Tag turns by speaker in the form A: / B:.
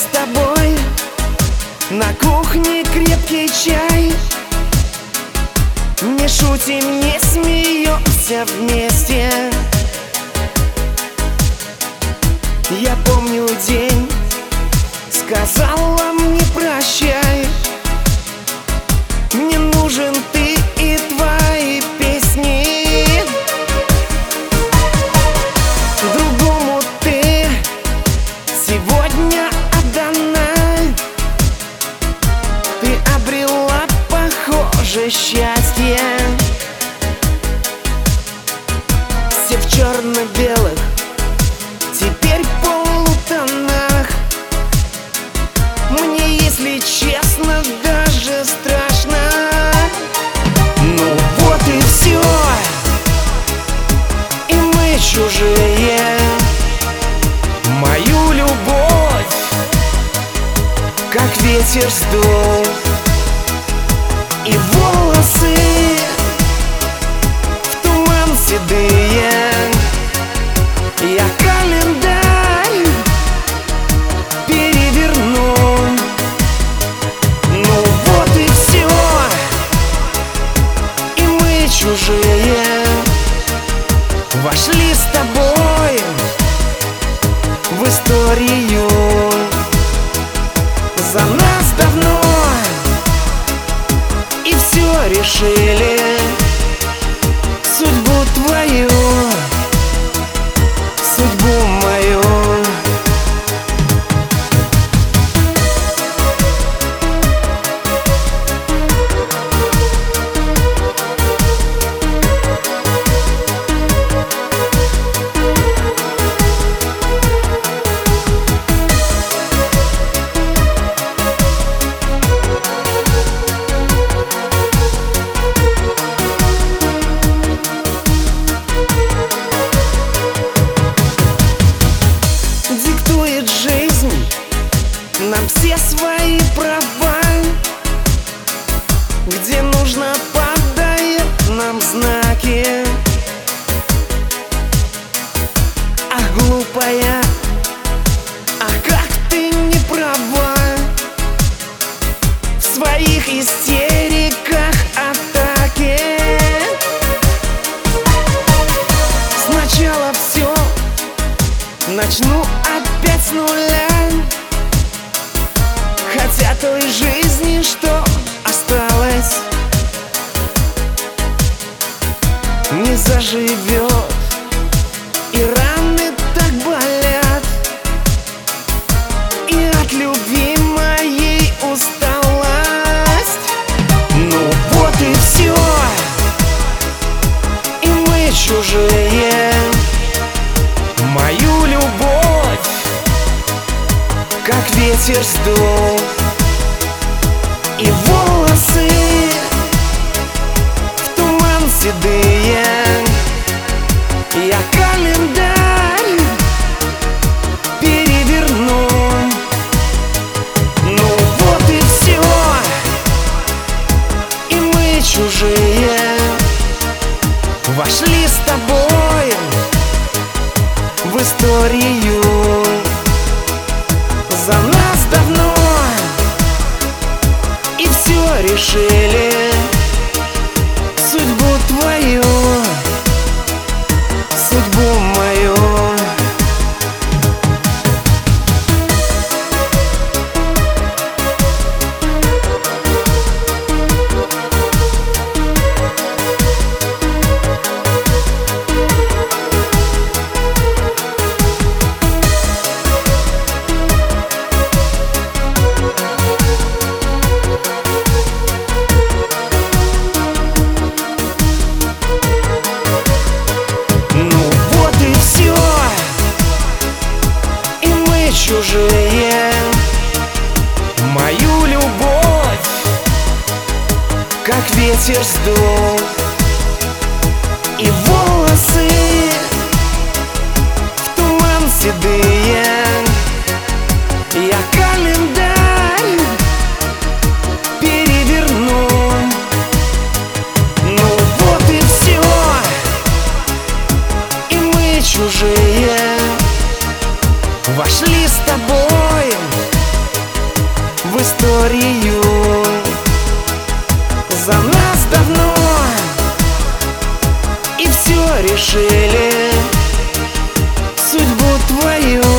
A: с тобой на кухне крепкий чай. Не шутим, не смеемся вместе. Я помню день, сказала мне прощай. Мне нужен ты и твои песни. Другому ты сегодня отдана. Ты обрела, похоже, счастье. Все в черно-белых, теперь в полутонах. Мне, если честно, даже страшно. Ну вот и все, и мы чужие. Мою любовь как ветер сдул, и волосы в туман седые. Я календарь переверну. Ну вот и все, и мы чужие. Вошли с тобой в историю. За нас давно и все решили. Судьбу твою, судьбу мою. Диктует жизнь нам все свои права. Где нужно, подает нам знаки. Ах, глупая, ах, как ты не права. В своих истериках атаки. Сначала все начну опять с нуля. Хотя той жизни, что осталось, не заживет, и раны так болят. И от любви моей усталость. Ну вот и все, и мы чужие. Мою любовь как ветер сдул, и волосы в туман седые. Я календарь переверну. Ну вот и все, и мы чужие. Вошли с тобой в историю. За нас давно и все решили. Судьбу твою, судьбу мою. Чужие. Мою любовь как ветер сдул, и волосы в туман седые. Я календарь переверну. Ну вот и все, и мы чужие. Вошли с тобой историю. За нас давно и все решили, судьбу твою.